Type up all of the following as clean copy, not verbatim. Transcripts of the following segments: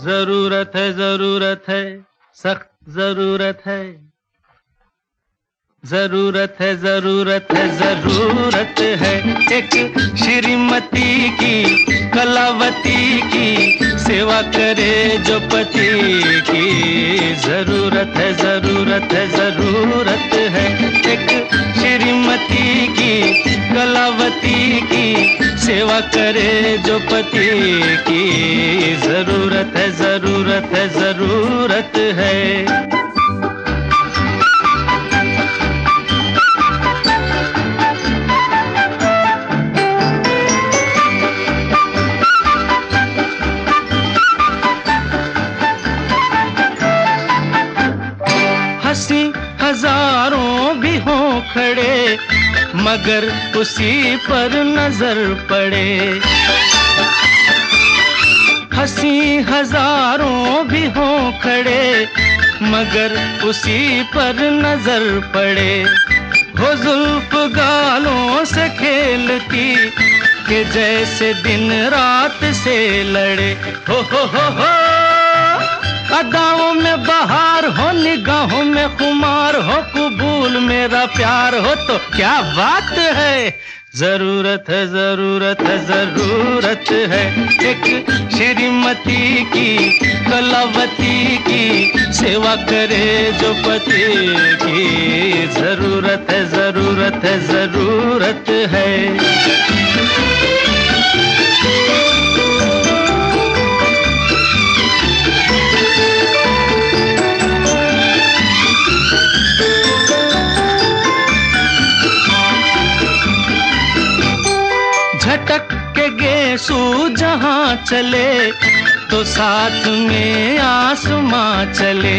जरूरत है, सख्त जरूरत है। जरूरत है, जरूरत है एक श्रीमती की, कलावती की, सेवा करे जो पति की। जरूरत है, जरूरत है एक श्रीमती की, कलावती की, सेवा करे जो पति की। जरूरत है, जरूरत है। हंसी हजारों भी हों खड़े, मगर उसी पर नजर पड़े। हंसी हजारों भी हों खड़े, मगर उसी पर नजर पड़े। हो जुल्फ गालों से खेलती कि जैसे दिन रात से लड़े। हो अदाओं में बहार हो, निगाहों में खुमार हो, कबूल मेरा प्यार हो तो क्या बात है। जरूरत है, जरूरत है एक श्रीमती की, कलावती की, सेवा करे जो पति की। जरूरत है, जरूरत है। झटक के गेसू जहाँ चले तो साथ में आसमां चले।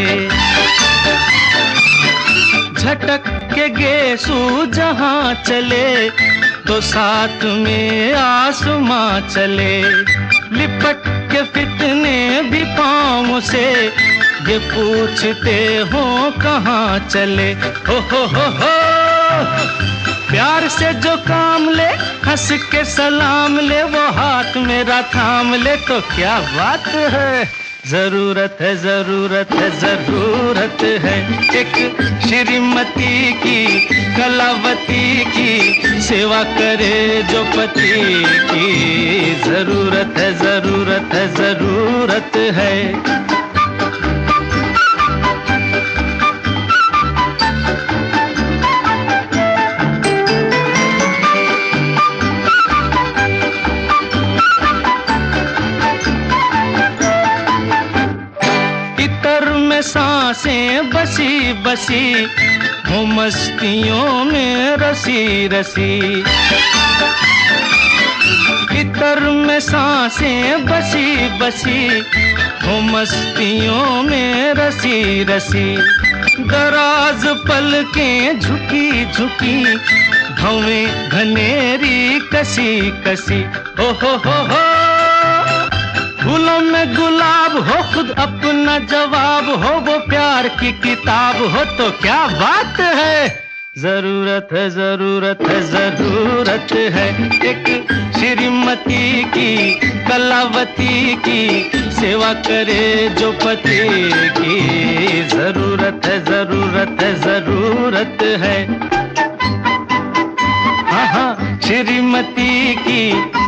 झटक के गेसू जहाँ चले तो साथ में आसमां चले। लिपट के फितने भी पाँव से ये पूछते हो कहाँ चले। हो प्यार से जो काम ले, हंस के सलाम ले, वो हाथ मेरा थाम ले तो क्या बात है। जरूरत है, जरूरत है एक श्रीमती की, कलावती की, सेवा करे जो पति की। जरूरत है, जरूरत है। सांसें बसी बसी हो, मस्तियों में रसी रसी। इतर में सांसें बसी बसी हो, मस्तियों में रसी रसी। दराज पलकें झुकी झुकी, भवें घनेरी कसी कसी। हो फूलों में गुलाब हो, खुद अपना जवाब हो, वो प्यार की किताब हो तो क्या बात है। जरूरत है, जरूरत है एक श्रीमती की, कलावती की, सेवा करे जो पति की। जरूरत है, जरूरत है। हाँ श्रीमती की,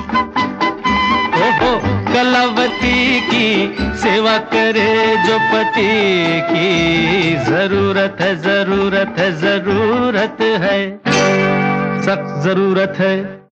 कलावती की, सेवा करे जो पति की। जरूरत है, सख्त जरूरत है।